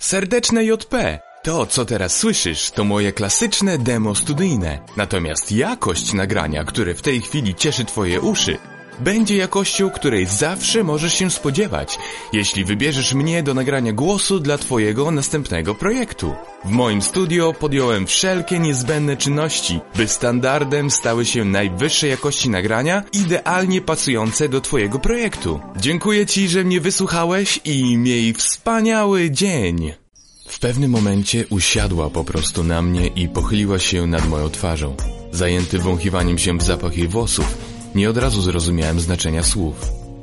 Serdeczne JP! To, co teraz słyszysz, to moje klasyczne demo studyjne. Natomiast jakość nagrania, które w tej chwili cieszy twoje uszy, będzie jakością, której zawsze możesz się spodziewać, jeśli wybierzesz mnie do nagrania głosu dla twojego następnego projektu. W moim studio podjąłem wszelkie niezbędne czynności, by standardem stały się najwyższej jakości nagrania, idealnie pasujące do twojego projektu. Dziękuję ci, że mnie wysłuchałeś i miej wspaniały dzień! W pewnym momencie usiadła po prostu na mnie i pochyliła się nad moją twarzą. Zajęty wąchiwaniem się w zapach jej włosów, nie od razu zrozumiałem znaczenia słów.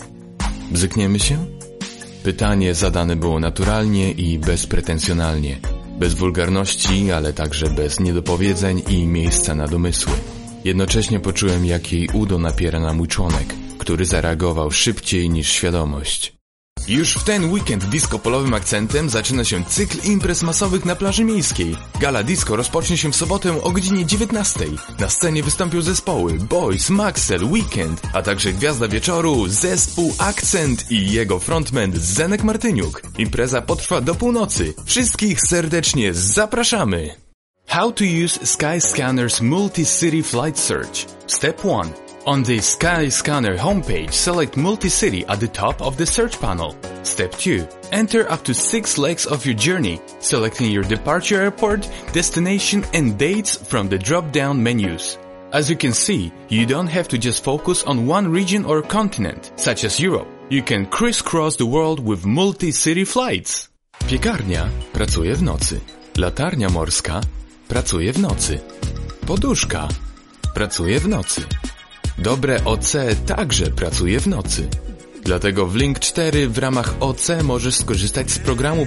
Bzykniemy się? Pytanie zadane było naturalnie i bezpretensjonalnie. Bez wulgarności, ale także bez niedopowiedzeń i miejsca na domysły. Jednocześnie poczułem, jak jej udo napiera na mój członek, który zareagował szybciej niż świadomość. Już w ten weekend disco-polowym akcentem zaczyna się cykl imprez masowych na plaży miejskiej. Gala disco rozpocznie się w sobotę o godzinie 19. Na scenie wystąpią zespoły Boys, Maxel, Weekend, a także gwiazda wieczoru, zespół Akcent i jego frontman Zenek Martyniuk. Impreza potrwa do północy. Wszystkich serdecznie zapraszamy! How to use Skyscanner's Multi-City Flight Search. Step 1. On the Skyscanner homepage, select Multi-City at the top of the search panel. Step 2. Enter up to 6 legs of your journey, selecting your departure airport, destination and dates from the drop-down menus. As you can see, you don't have to just focus on one region or continent, such as Europe. You can crisscross the world with multi-city flights. Piekarnia pracuje w nocy. Latarnia morska pracuje w nocy. Poduszka pracuje w nocy. Dobre OC także pracuje w nocy. Dlatego w Link 4 w ramach OC możesz skorzystać z programu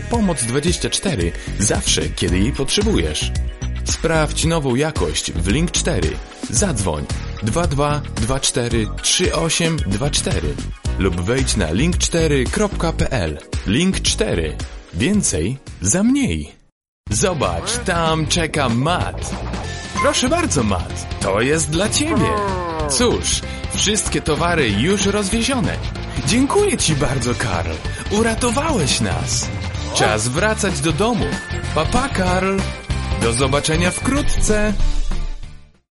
Pomoc24 zawsze, kiedy jej potrzebujesz. Sprawdź nową jakość w Link 4. Zadzwoń 22 24 3824 lub wejdź na link4.pl. Link 4. Więcej za mniej. Zobacz, tam czeka Matt. Proszę bardzo, Matt. To jest dla ciebie. Cóż, wszystkie towary już rozwiezione. Dziękuję ci bardzo, Karl. Uratowałeś nas. Czas wracać do domu. Pa, Karl. Do zobaczenia wkrótce.